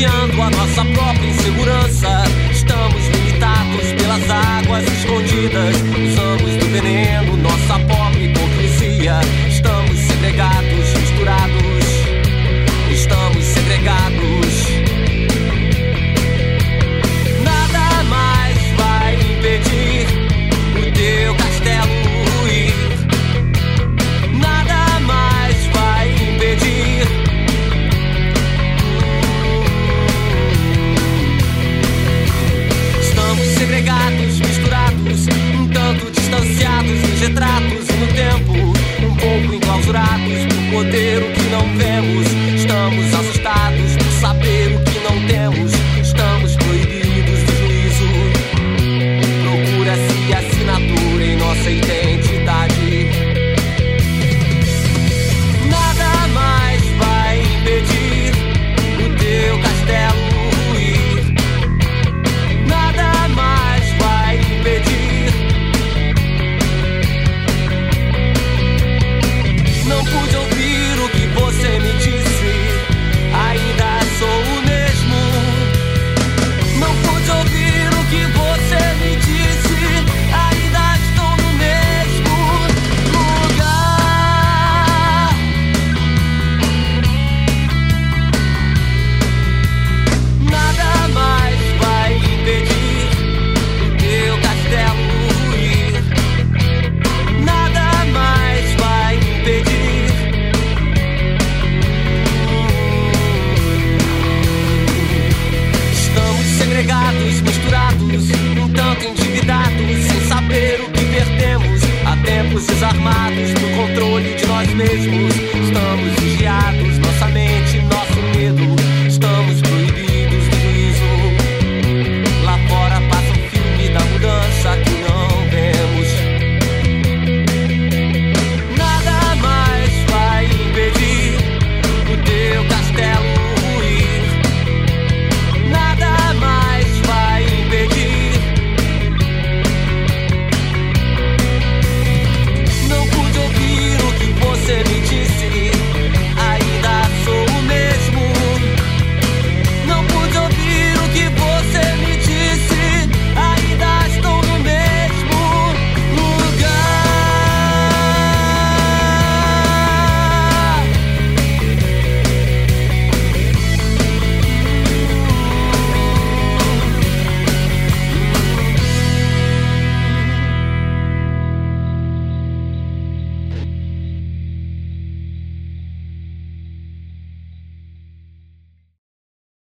refugiando a nossa própria insegurança. Estamos limitados pelas águas escondidas. Usamos do veneno nossa pobre hipocrisia. Estamos segregados, misturados. Estamos segregados. Nada mais vai impedir o teu castelo ruir. Nada mais vai impedir. Estamos segregados, misturados, um tanto distanciados nos retratos e no tempo, um pouco enclausurados por poder o que não vemos. Estamos assustados por saber o que não temos. Estamos proibidos do juízo. Procura-se assinatura em nossa identidade. Nada mais vai impedir o teu castelo ruir. Nada mais vai impedir. Não pude ouvir o que você me disse. Ainda sou o mesmo. Não pude ouvir o que você me disse. Ainda estou no mesmo lugar. Nada mais vai impedir o teu castelo ruir. Nada mais vai impedir. Estamos segregados, misturados, um tanto endividados, sem saber o que perdemos. Há tempos desarmados.